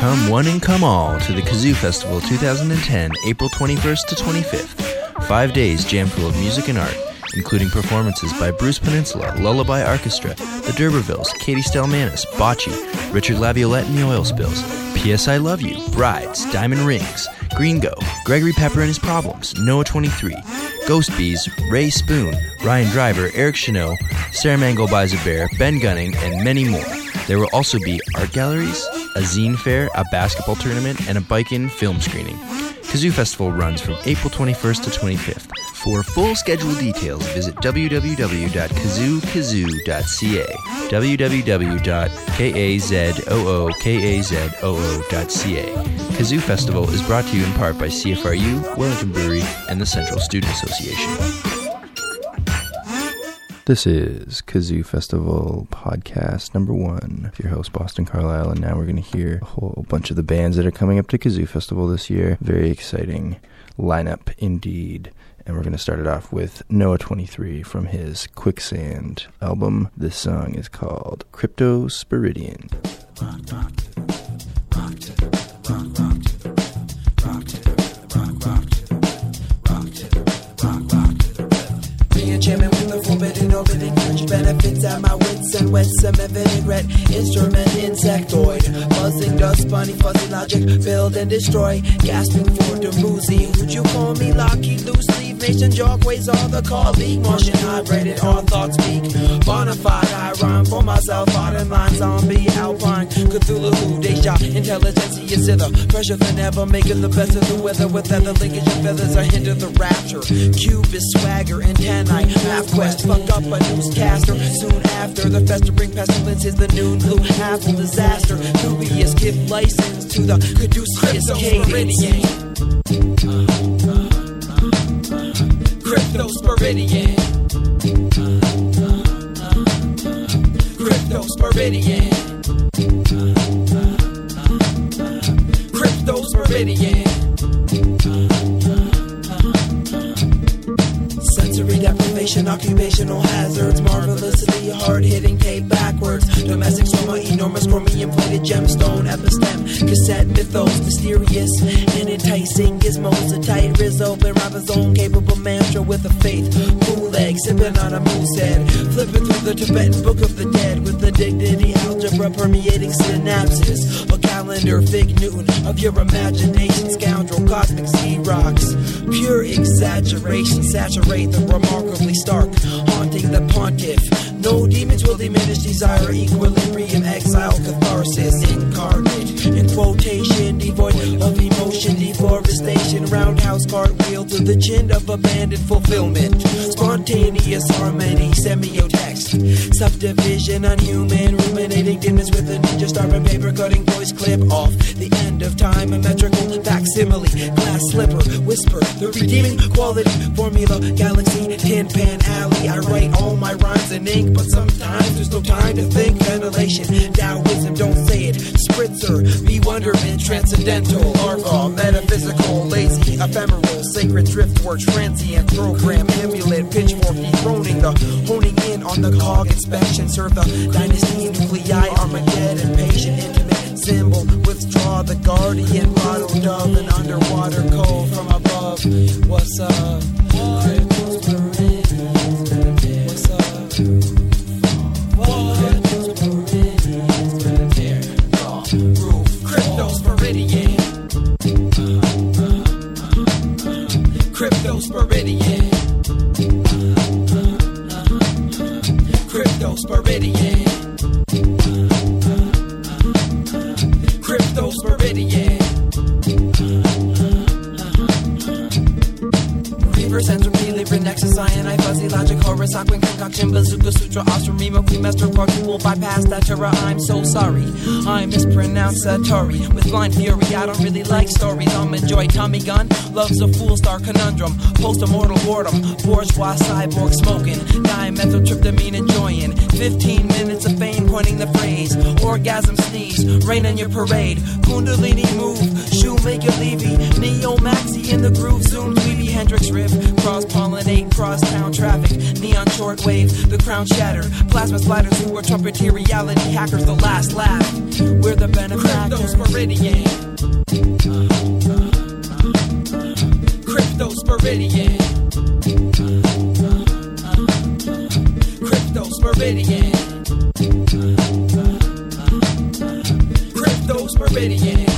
Come one and come all to the Kazoo Festival 2010, April 21st to 25th. 5 days jam full of music and art, including performances by Bruce Peninsula, Lullaby Orchestra, The D'Urbervilles, Katie Stelmanis, Bocce, Richard Laviolette and the Oil Spills, P.S. I Love You, Brides, Diamond Rings, Gringo, Gregory Pepper and His Problems, Noah 23, Ghost Bees, Ray Spoon, Ryan Driver, Eric Chanot, Sarah Mangle Buys a Bear, Ben Gunning, and many more. There will also be art galleries, a zine fair, a basketball tournament, and a bike-in film screening. Kazoo Festival runs from April 21st to 25th. For full schedule details, visit www.kazookazoo.ca, www.kazoo.ca. Kazoo Festival is brought to you in part by CFRU, Wellington Brewery, and the Central Student Association. This is Kazoo Festival podcast number 1. Your host, Boston Carlisle, and now we're going to hear a whole bunch of the bands that are coming up to Kazoo Festival this year. Very exciting lineup indeed. And we're going to start it off with Noah 23 from his Quicksand album. This song is called Cryptosporidian. Jamming with the forbidden orbiting huge benefits at my wits and wets some evident red instrument insectoid buzzing dust bunny fuzzy logic build and destroy gasping for the Muzi. Would you call me Lockheed loose leaf nation jogways all the colleague Martian hydrated all thoughts speak bonafide I rhyme for myself bottom line zombie alpine Cthulhu deja intelligentsia zither pressure than ever making the best of the weather with other linkage and feathers I hinder the rapture cubist swagger antennae Map quest, fucked up a newscaster. Soon after, the festering pestilence is the noon blue apple disaster. Dubious gift license to the caduceus cadence. Cryptosporidian. Cryptosporidian. Cryptosporidian. Sensory deprivation, occupational hazards, marvelously hard-hitting tape backwards. Domestic soma, enormous chromium-plated gemstone, epistem, cassette mythos, mysterious and enticing gizmos, a tight rizzo, and ribosome, capable mantra with a faith, bootleg, sipping on a moose head, flipping through the Tibetan Book of the Dead with the dignity algebra permeating synapses, a calendar, fig Newton of your imagination, scoundrel, cosmic Xerox, pure exaggeration, saturate the remarkably stark, haunting the pontiff. No demons will diminish desire, equilibrium, exile, catharsis, incarnate, in quotation, devoid of emotion, deforestation, roundhouse cartwheel to the chin of abandoned fulfillment, spontaneous harmony, semiotext, subdivision, unhuman, ruminating dimness with a ninja star and paper cutting voice clip off the end of time, a metrical facsimile, glass slipper, whisper, the redeeming quality formula, galaxy, tin pan alley. I write all my rhymes in ink, but sometimes there's no time to think. Ventilation, Taoism, don't say it. Spritzer, bewilderment, transcendental, larva, metaphysical, lazy, ephemeral, sacred driftwork, transient program, amulet, pitchfork, dethroning the honing in on the cog inspection. Serve the dynasty, nuclei, Armageddon, patient, intimate symbol. Withdraw the guardian, bottle dove, an underwater cove from above. What's up? Cryptosporidian. Cryptosporidian. Cryptosporidian. Cryptosporidian. Reverse entropy, Libra, Nexus, Cyanide, Fuzzy Logic, Horus, Aquin, Concoction, Bazooka, Sutra, Ostrom, Remo, Quemaster, Quadruple, Bypass, Datura, I'm so sorry. I mispronounce Atari with blind fury. I don't really like stories. I'm enjoy Tommy Gun, loves a fool star conundrum, post-immortal boredom, bourgeois cyborg smoking, dimethyltryptamine enjoying, 15 minutes of fame pointing the phrase, orgasm sneeze, rain on your parade, Kundalini move, shoemaker Levy, Neo Maxi in the groove, Zoom, Tweety, Hendrix riff, cross-pollinate, cross-town traffic, neon shortwave, the crown shattered, plasma splatters who are trumpeteer reality hackers, the last laugh, we're the benefactors. Spiridian. Crypto Spiridian. Crypto Spiridian. Crypto Spiridian.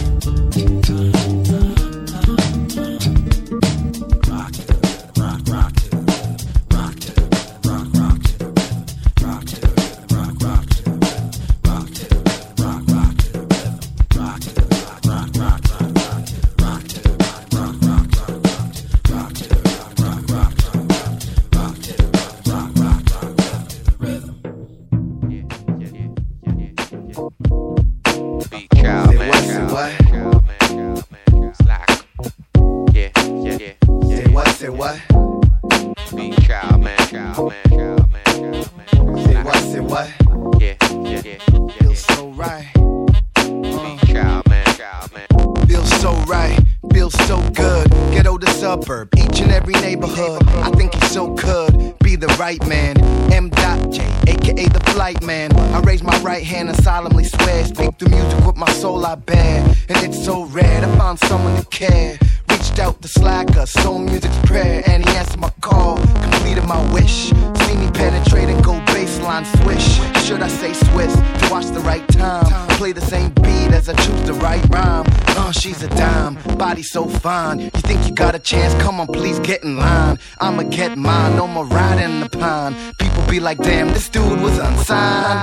Each and every neighborhood, I think he so could be the right man. M.J, aka the flight man. I raise my right hand and solemnly swear, speak the music with my soul I bear. And it's so rare to find someone to care. Reached out to Slacker, soul music's prayer, and he answered my call, completed my wish. See me penetrate and go baseline swish. Should I say Swiss to watch the right time? Play the same beat as I choose the right rhyme. She's a dime, body so fine. You think you got a chance? Come on, please get in line. I'ma get mine, no more riding in the pine. People be like, damn, this dude was unsigned.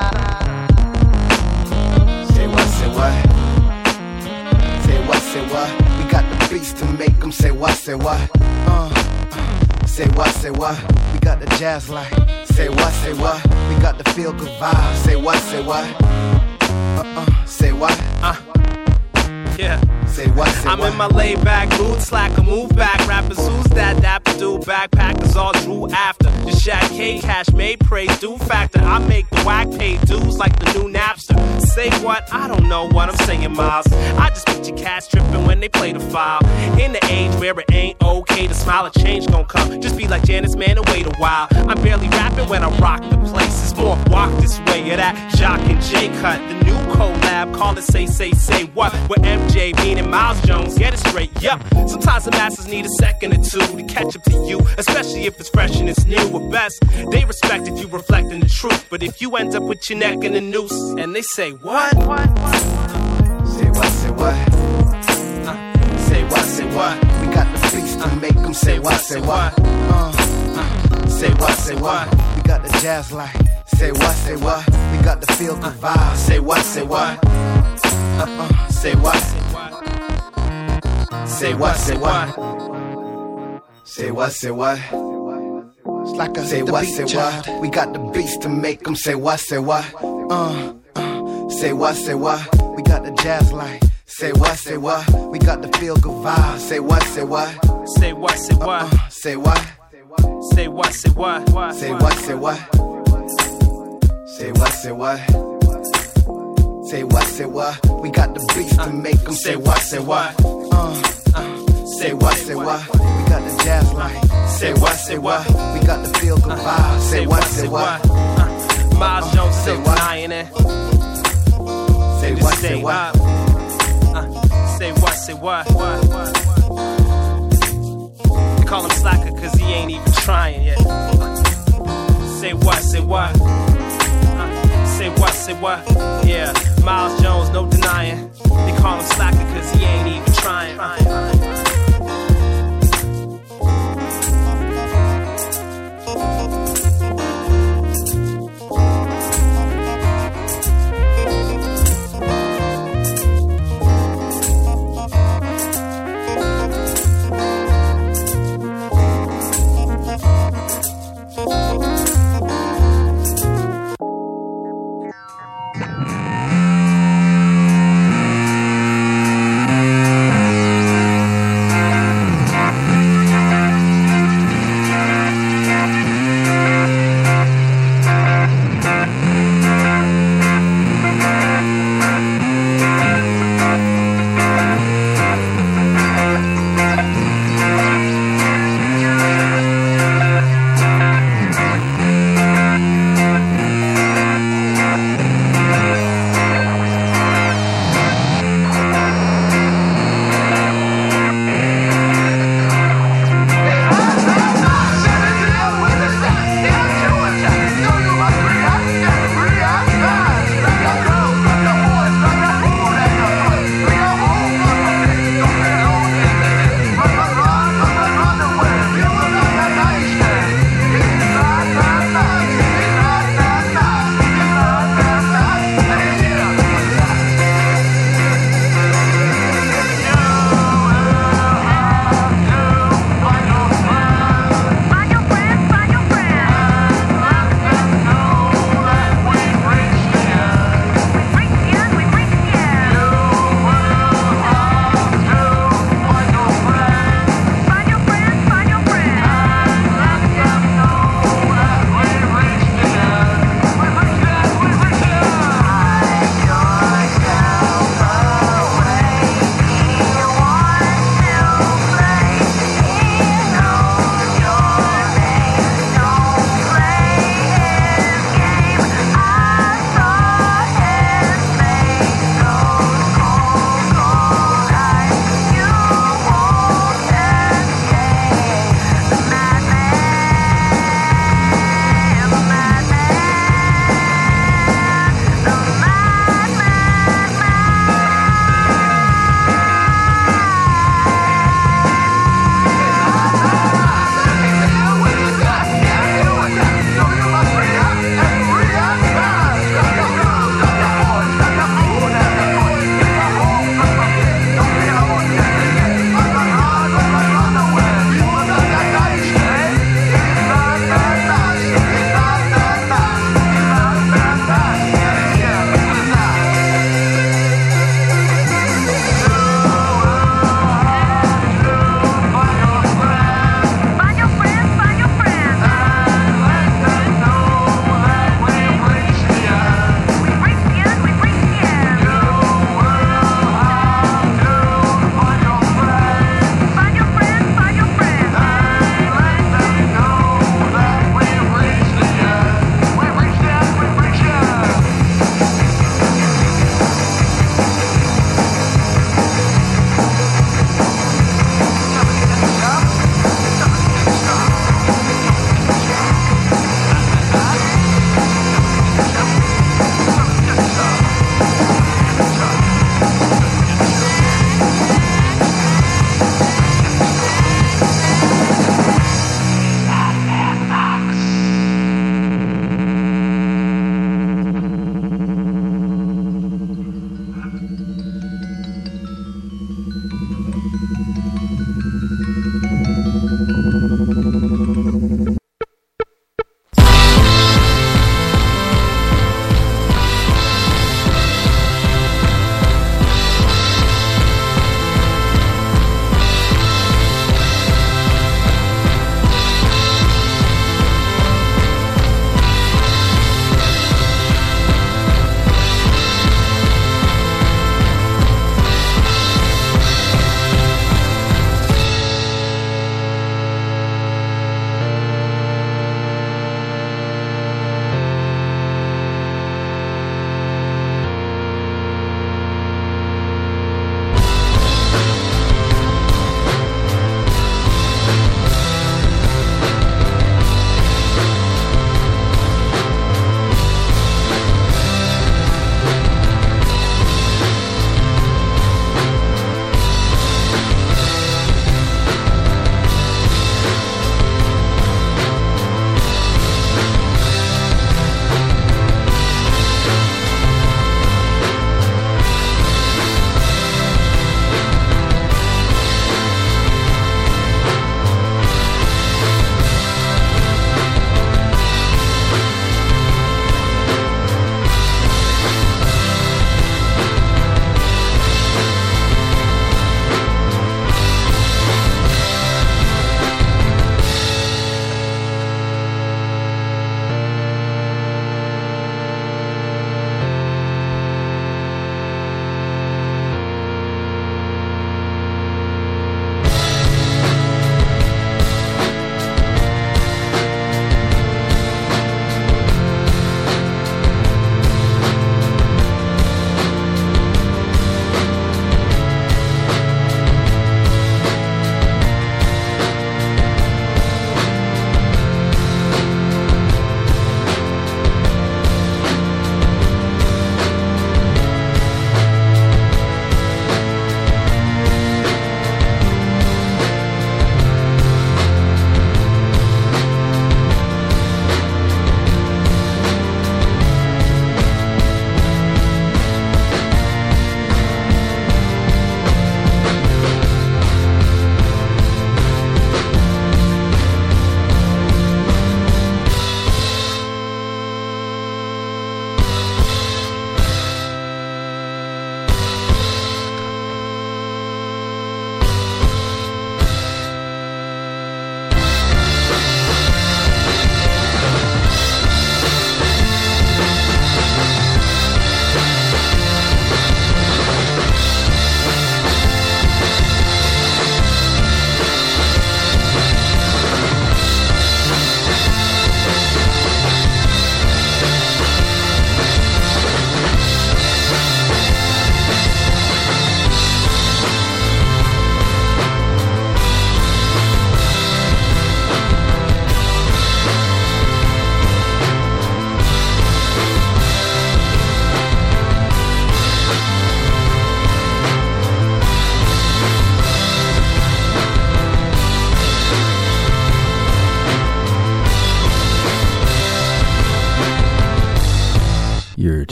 Say what, say what? Say what, say what? We got the beats to make them say what, say what? Say what, say what? We got the jazz light. Say what, say what? We got the feel good vibe. Say what, say what? Say what? Yeah. Say what, say I'm what? in my laid back mood, slacker, move back. Rappers, who's that? Dapper do backpackers all drew after. Just Shaq K, cash made, praise, do factor. I make the whack pay dues like the new Napster. Say what? I don't know what I'm saying, Miles. I just picture cats tripping when they play the file. In the age where it ain't okay to smile, a change gon' come. Just be like Janice, man, and wait a while. I'm barely rapping when I rock the place. It's more walk this way, yeah, that Jock and J cut. The new collab, call it say what? With MJ meaning Miles Jones, get it straight, yup. Sometimes the masses need a second or two to catch up to you, especially if it's fresh and it's new. At best, they respect if you reflecting the truth, but if you end up with your neck in a noose, and they say what? Say what, say what? Say what, say what? We got the beats to make them say what, say what? Say what, say what? We got the jazz light. Say what, say what? We got the feel good vibe. Say what, say what? Say what? Say what, say what? Say what, say what? It's like a say what, say what? We got the beats to make them say what, say what? Say what, say what? We got the jazz light. Say what, say what? We got the feel good vibe. Say what, say what? Say what, say what? Say what? Say what, say what? Say what, say what? Say what, say what? Say what, say what? We got the beats to make them say what, say what? Say what, say what? We got the jazz light. Say what, say what? We got the feel good vibe. Say what, say what? Miles Jones still denying it. Say what, say what? Say what, say what? They call him slacker cause he ain't even trying yet. Say what, say what? Say what, say what? Yeah, Miles Jones, no denying. They call him slacker cause he ain't even trying.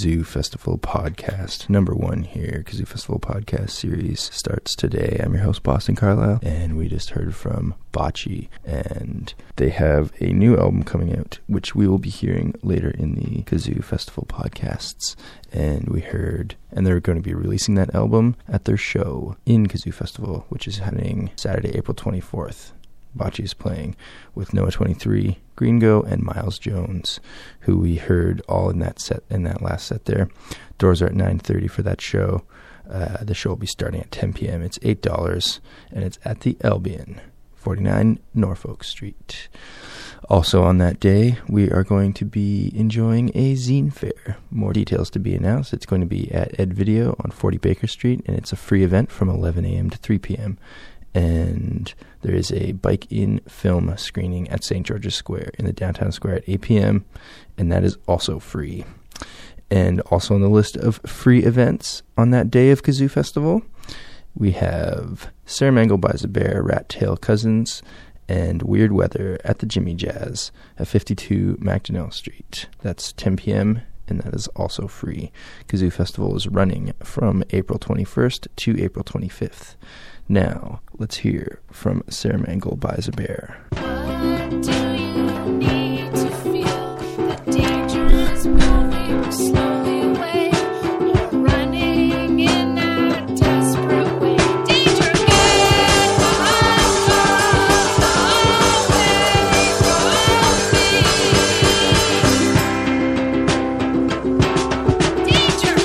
Kazoo Festival podcast, number 1 here. Kazoo Festival podcast series starts today. I'm your host, Boston Carlisle, and we just heard from Bocce, and they have a new album coming out, which we will be hearing later in the Kazoo Festival podcasts. And we heard, and they're going to be releasing that album at their show in Kazoo Festival, which is happening Saturday, April 24th. Bocce is playing with Noah 23, Gringo, and Miles Jones, who we heard all in that last set there. Doors are at 9:30 for that show. The show will be starting at 10 p.m. It's $8, and it's at the Albion, 49 Norfolk Street. Also on that day, we are going to be enjoying a zine fair. More details to be announced. It's going to be at Ed Video on 40 Baker Street, and it's a free event from 11 a.m. to 3 p.m. And there is a bike-in film screening at St. George's Square in the downtown square at 8 p.m., and that is also free. And also on the list of free events on that day of Kazoo Festival, we have Sarah Mangle Buys a Bear, Rat Tail Cousins, and Weird Weather at the Jimmy Jazz at 52 MacDonnell Street. That's 10 p.m., and that is also free. Kazoo Festival is running from April 21st to April 25th. Now, let's hear from Sarah Mangle Buys a Bear. What do you need to feel that danger is moving slowly away, or running in that desperate way? Danger, get away from me. Danger,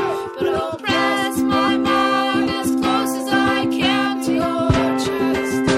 trust.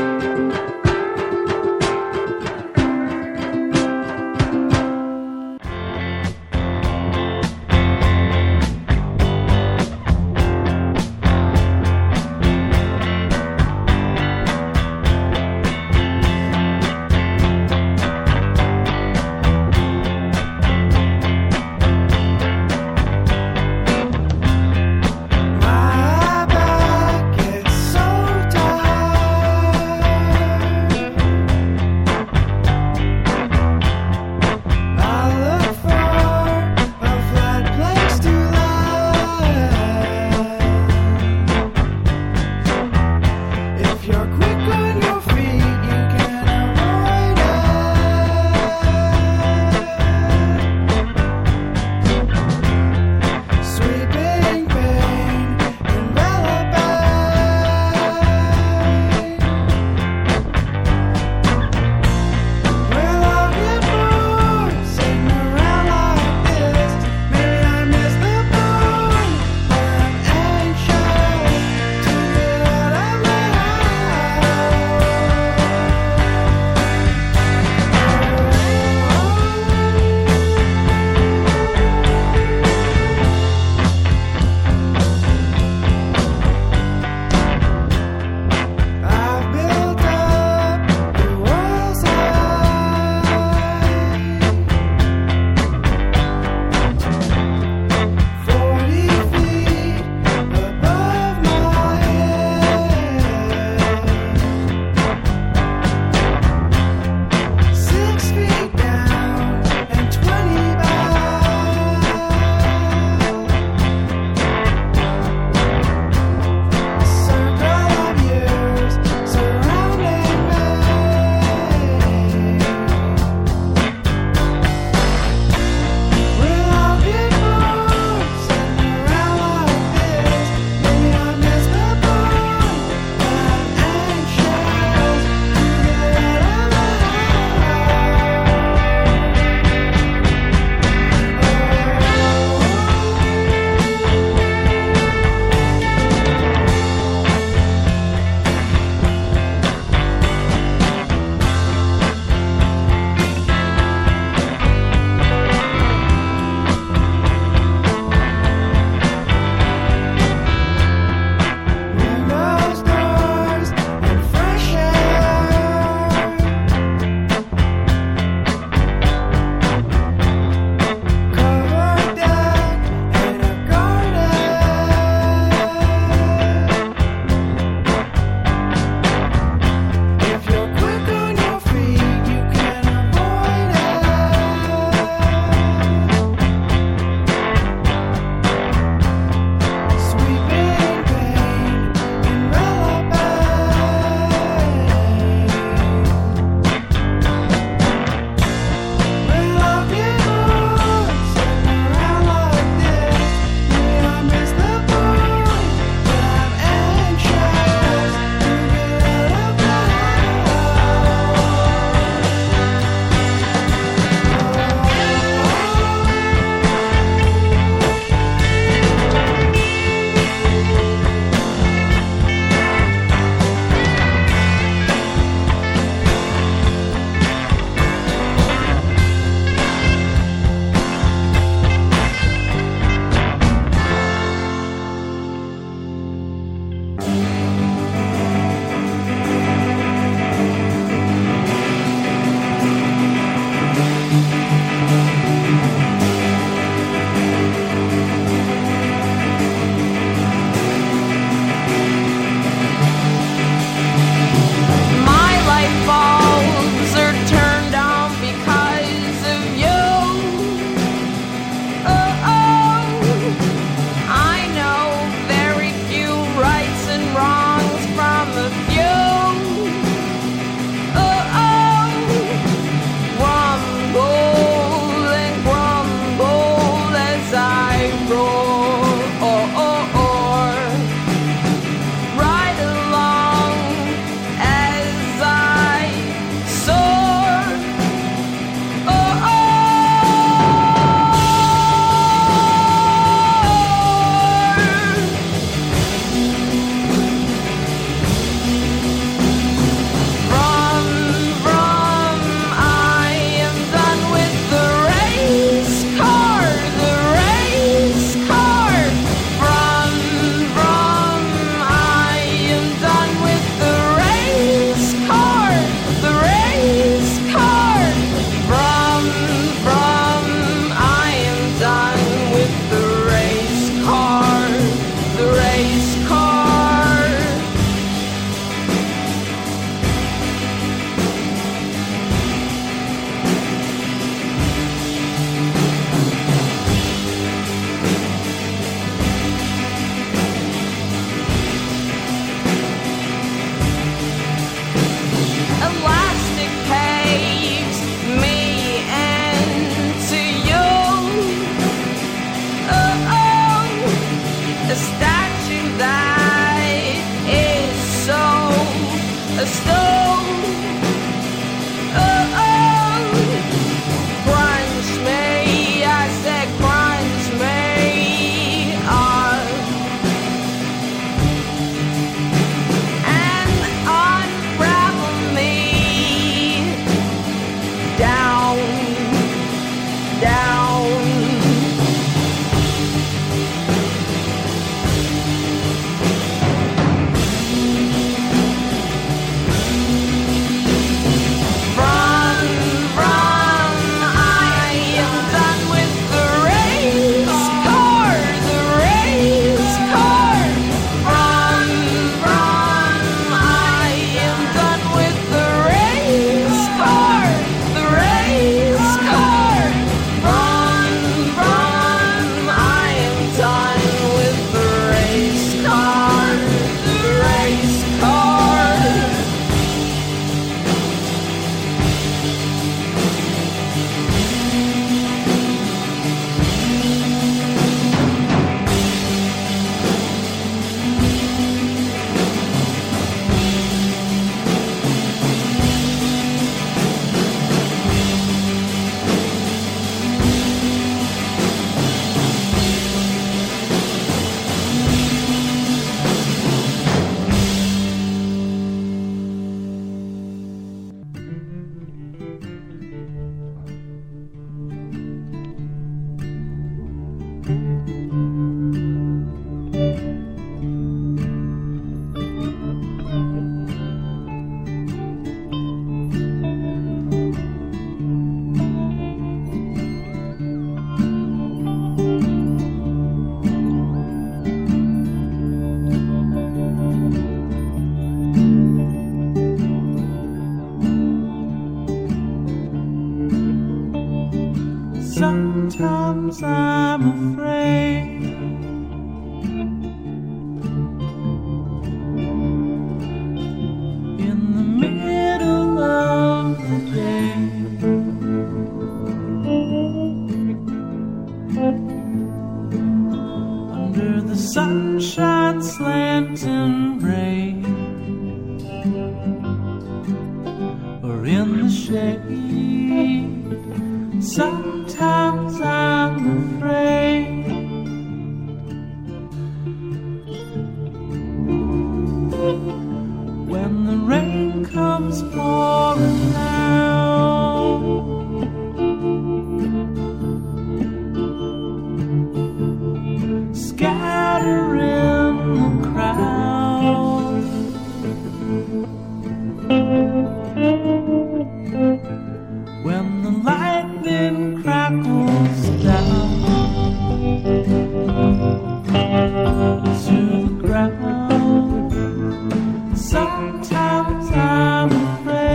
Sometimes I'm afraid in the middle of the day, under the sunshine slanting ray, or in the shade. Sometimes I'm afraid when the rain comes pouring down, scattering the crowd. When the lightning crackles down to the ground, sometimes I'm afraid.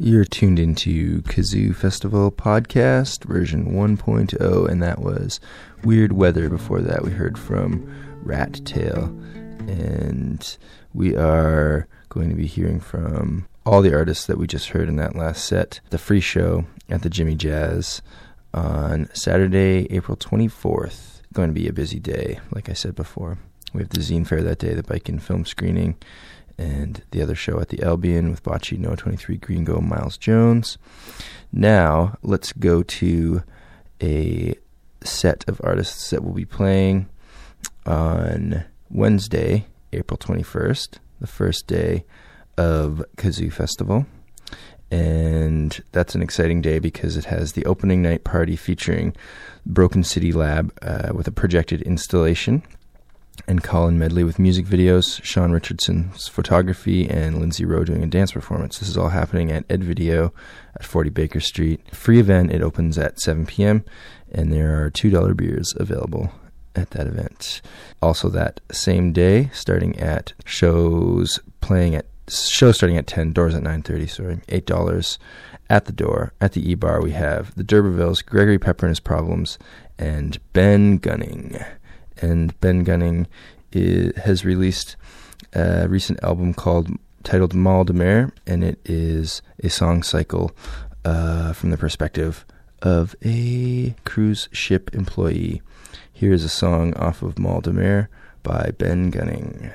You're tuned into Kazoo Festival Podcast, version 1.0, and that was Weird Weather. Before that, we heard from Rat Tail, and we are going to be hearing from all the artists that we just heard in that last set. The free show at the Jimmy Jazz on Saturday, April 24th. Going to be a busy day, like I said before. We have the Zine Fair that day, the bike and film screening, and the other show at the Albion with Bocce, Noah 23, Gringo, Miles Jones. Now, let's go to a set of artists that will be playing on Wednesday, April 21st, the first day of Kazoo Festival. And that's an exciting day because it has the opening night party featuring Broken City Lab with a projected installation, and Colin Medley with music videos, Sean Richardson's photography, and Lindsay Rowe doing a dance performance. This is all happening at Ed Video at 40 Baker Street. Free event. It opens at 7 p.m., and there are $2 beers available at that event. Also that same day, show starting at 10, doors at 9:30, $8 at the door. At the E-Bar, we have the D'Urbervilles, Gregory Pepper and His Problems, and Ben Gunning. And Ben Gunning has released a recent album titled Mal de Mer, and it is a song cycle from the perspective of a cruise ship employee. Here is a song off of Mal de Mer by Ben Gunning.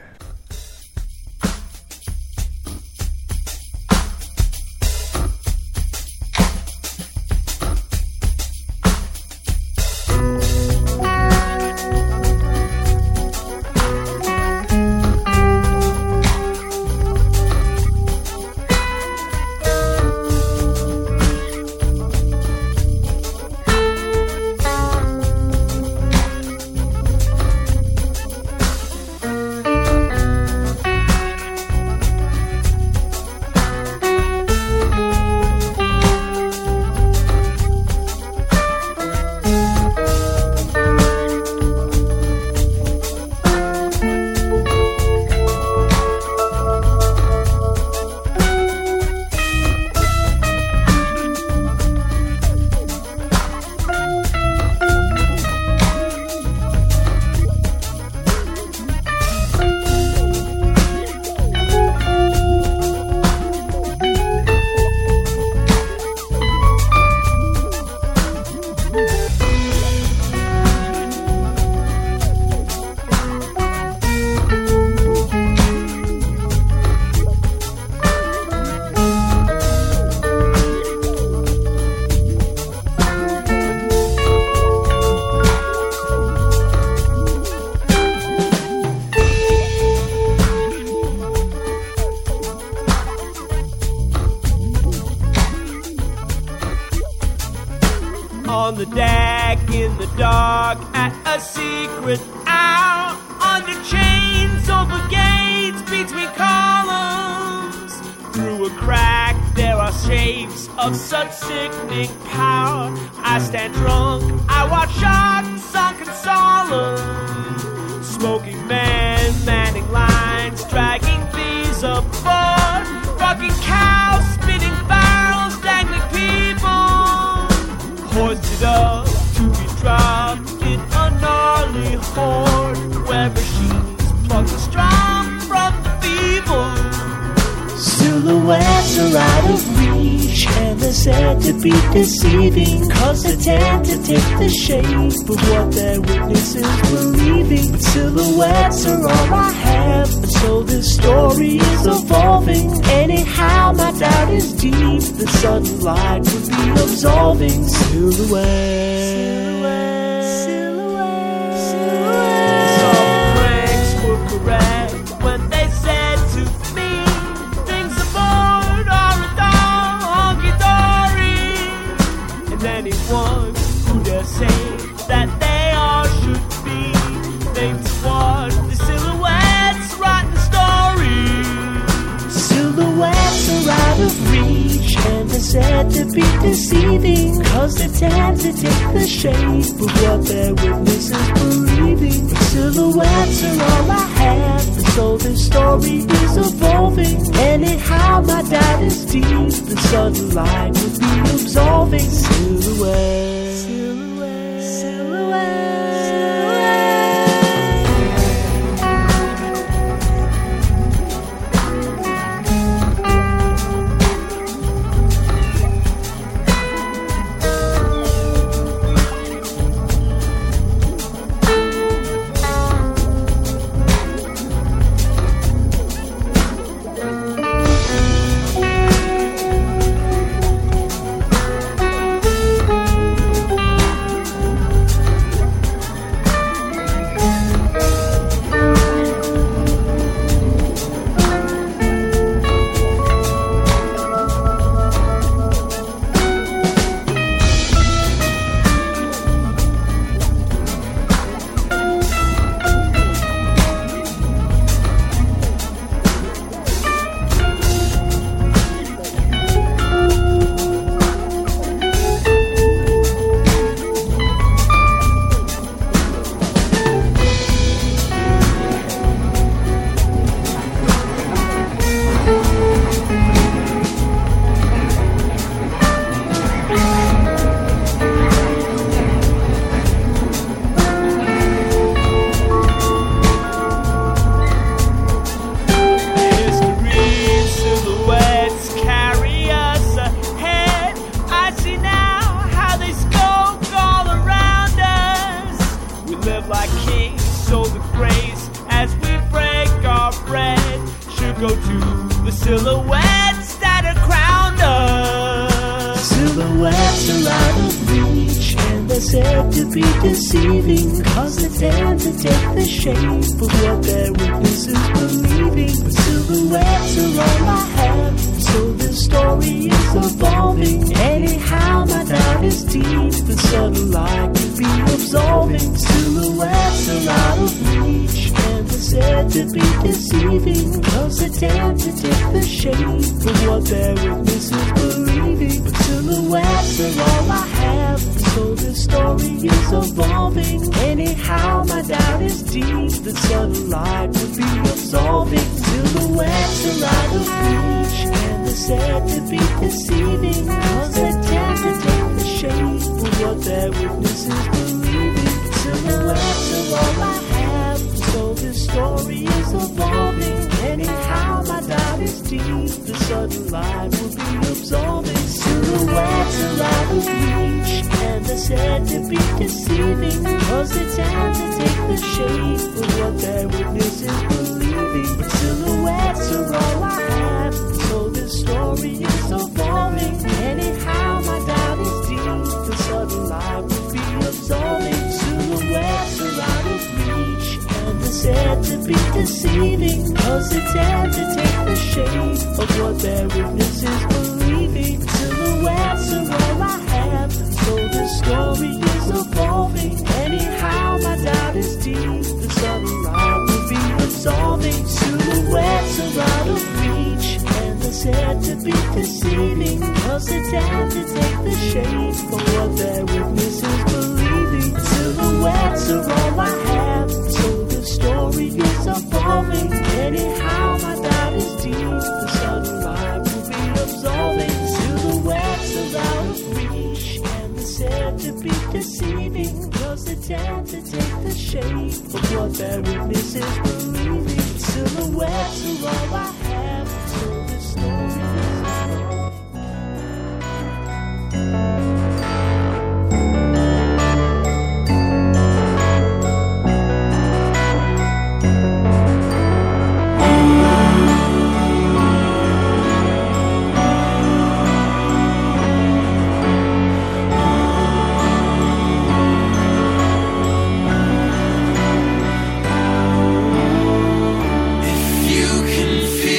On the deck, in the dark, at a secret hour, under chains, over gates, between columns. Through a crack, there are shapes of such sickening power. I stand drunk, I watch sharks, sunken solemn. Smoking men, manning lines, dragging these aboard. Rocking cows, spinning barrels, dangling people. Hoisted up to be dropped in a gnarly horde, where machines pluck the strong from the feeble. Silhouettes are out of reach, and they're said to be deceiving, 'cause they tend to take the shape of what their witnesses believing. But silhouettes are all I have, and so this story is evolving. Anyhow, my doubt is deep, the sudden light would be absolving. Silhouettes, silhouettes, silhouettes. Some pranks were correct when they said to me, things aboard are a honky-dory. And anyone who dare say that they all should be named toward the silhouette's rotten story. Silhouettes are out of reach, and they're said to be deceiving, 'cause they tend to take the shape of what their witnesses believing. Silhouettes are all I have, and so this story is evolving. Anyhow, my doubt is deep, the sudden light would be absolving. Silhouette, silhouette, silhouette, silhouette. Go to the silhouettes that are crowned us. Silhouettes are out of reach, and they're said to be deceiving, cause they tend to take the shape of what their witnesses believing. But silhouettes are all I have, so this story is evolving. Anyhow, my doubt is deep, the subtle light could be absolving. Silhouettes are out of reach, and they're said to be deceiving, cause they tend to take the shape of what their witnesses believing. But silhouettes are all I have, so this story is evolving. Anyhow, my doubt is deep, the subtle light would be absolving. Silhouettes are out of reach, and they're said to be deceiving, cause they tend to take the shape of what their witnesses believing. But silhouettes are all I have, so this story is evolving. Anyhow, my doubt is deep, the sudden light will be absolving. Silhouettes are out of reach, and they're said to be deceiving, cause they tend to take the shape of what their witnesses believing. But silhouettes are all I have, so this story is evolving. Anyhow, my doubt is deep, the sudden light will be absolving. Silhouettes are out of reach, and they're said to be deceiving, cause they tend to take the shape of what their witnesses believing. Silhouettes are all I have, so the story is evolving. Anyhow, my doubt is deep, the sudden light will be absolving. Silhouettes are out of reach, and they're said to be deceiving, cause they tend to take the shape of what their witnesses believing. Silhouettes are all I have, so the story is evolving. Anyhow, my doubt is deep, the sudden light will be absolving. Silhouettes are out of reach, and they're said to be deceiving, cause they tend to take the shape of what their witnesses believing. Silhouettes are all I have, so the story is evolving. If you can feel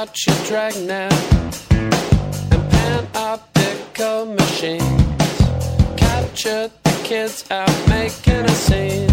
watch your dragnet and panoptical machines capture the kids out making a scene.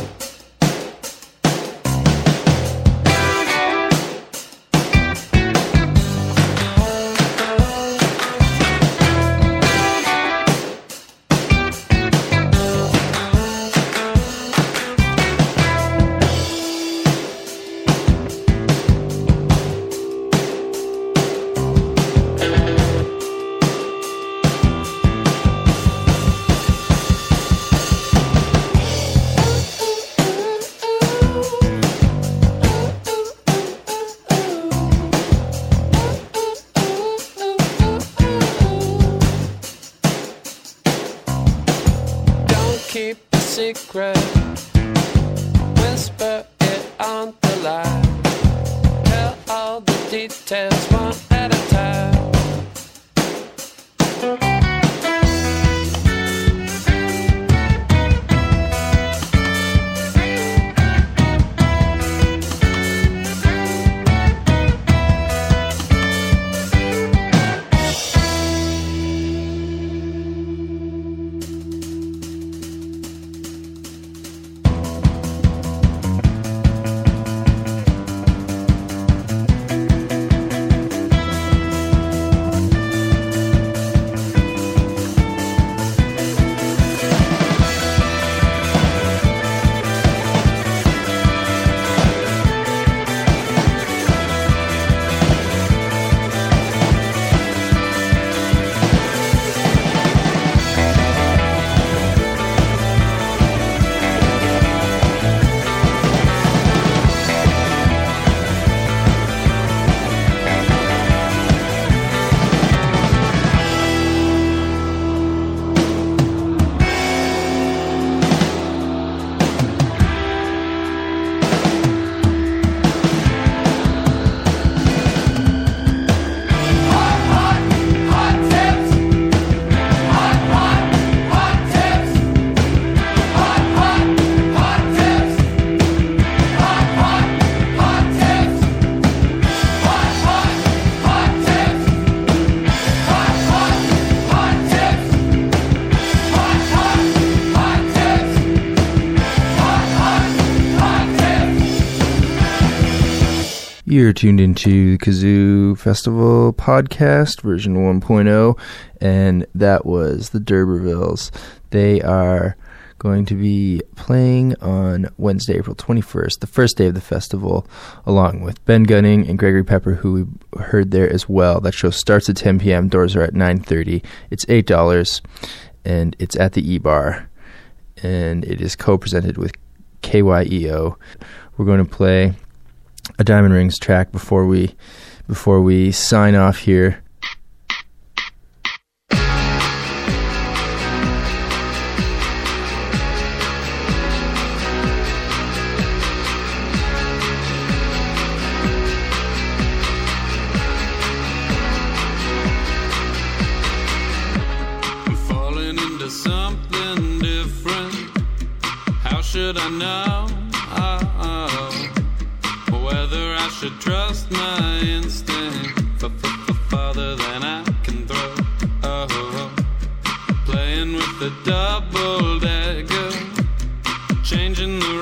Keep a secret, whisper it on the line, tell all the details one at a time. You're tuned into the Kazoo Festival podcast, version 1.0, and that was the D'Urbervilles. They are going to be playing on Wednesday, April 21st, the first day of the festival, along with Ben Gunning and Gregory Pepper, who we heard there as well. That show starts at 10 p.m., doors are at 9:30. It's $8, and it's at the E-Bar, and it is co-presented with KYEO. We're going to play a Diamond Rings track before we sign off here. I'm falling into something different. How should I know? Whether I should trust my instinct farther than I can throw. Playing with the double dagger, changing the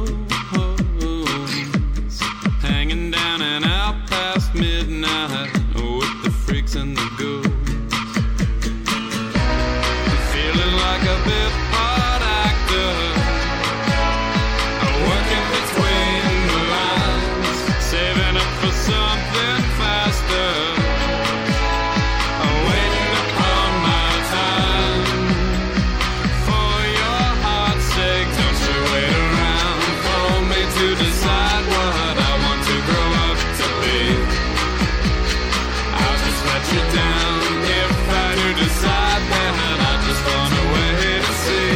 rules, hanging down and out past midnight with the freaks and the ghouls. Feeling like a bit part actor, working between the lines, saving up for something faster, waiting upon my time. For your heart's sake, don't you wait around for me to decide what I want to grow up to be. I'll just let you down if I do decide that I just wanna wait and see.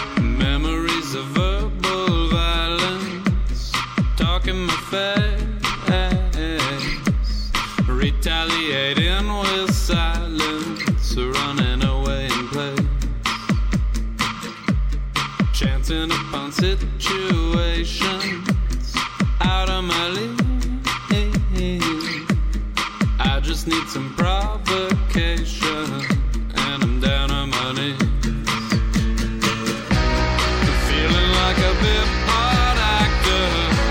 Memories of verbal violence, talking my face. retaliating with silence, running away in place, chancing upon situations out of my league. I just need some provocation, and I'm down on my knees, feeling like a bit part actor,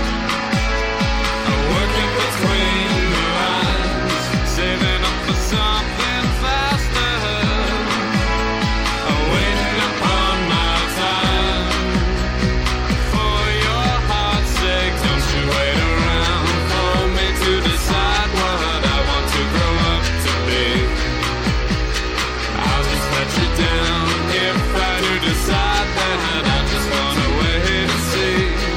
working between the lines, saving up for something faster, waiting upon my time. For your heart's sake, don't you wait around for me to decide what I want to grow up to be. I'll just let you down if I do decide that I just wanna wait and see.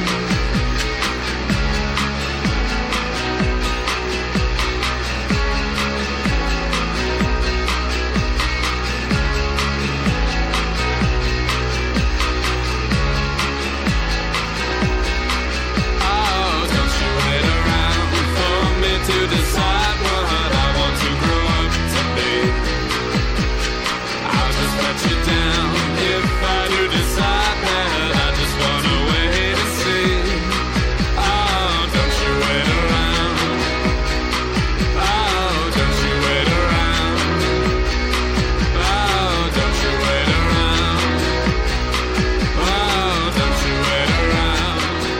Oh, don't you wait around for me to decide what I want to grow up to be. I'll just let you down if I do decide that I just wanna wait and see. Oh, don't you wait around. Oh, don't you wait around. Oh, don't you wait around. Oh, don't you wait around.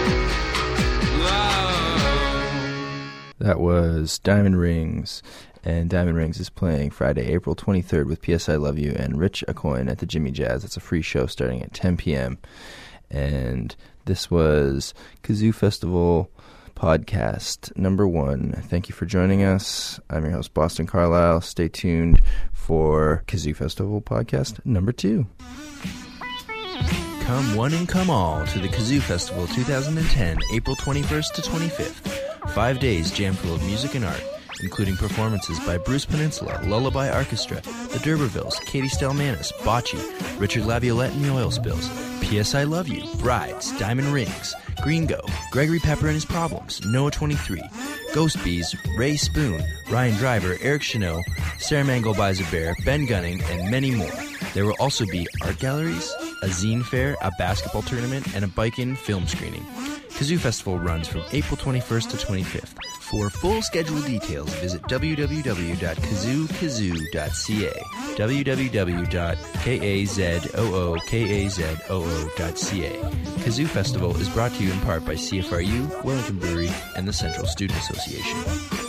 Oh. That was Diamond Rings, and Diamond Rings is playing Friday, April 23rd with P.S. I Love You and Rich Acoin at the Jimmy Jazz. It's a free show starting at 10 p.m. And this was Kazoo Festival podcast number 1. Thank you for joining us. I'm your host, Boston Carlisle. Stay tuned for Kazoo Festival podcast number 2. Come one and come all to the Kazoo Festival 2010, April 21st to 25th. 5 days jam full of music and art, including performances by Bruce Peninsula, Lullaby Orchestra, the D'Urbervilles, Katie Stelmanis, Bocce, Richard Laviolette and the Oil Spills, P.S. I Love You, Brides, Diamond Rings, Gringo, Gregory Pepper and His Problems, Noah 23, Ghost Bees, Ray Spoon, Ryan Driver, Eric Chanot, Sarah Mangle Buys a Bear, Ben Gunning, and many more. There will also be art galleries, a zine fair, a basketball tournament, and a bike-in film screening. Kazoo Festival runs from April 21st to 25th. For full schedule details, visit www.kazookazoo.ca, www.kazoo.ca. Kazoo Festival is brought to you in part by CFRU, Wellington Brewery, and the Central Student Association.